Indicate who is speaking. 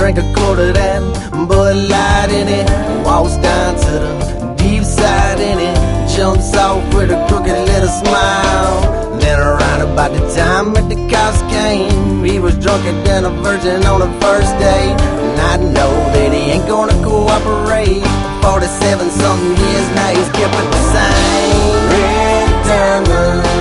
Speaker 1: drank a quart of that Bud Light in it, walks down to the deep side in it, jumps off with a crooked little smile. Then around about the time that the cops came, he was drunker than a virgin on the first day. And I know that he ain't gonna cooperate. 47 something years now, he's kept it the same. Red diamond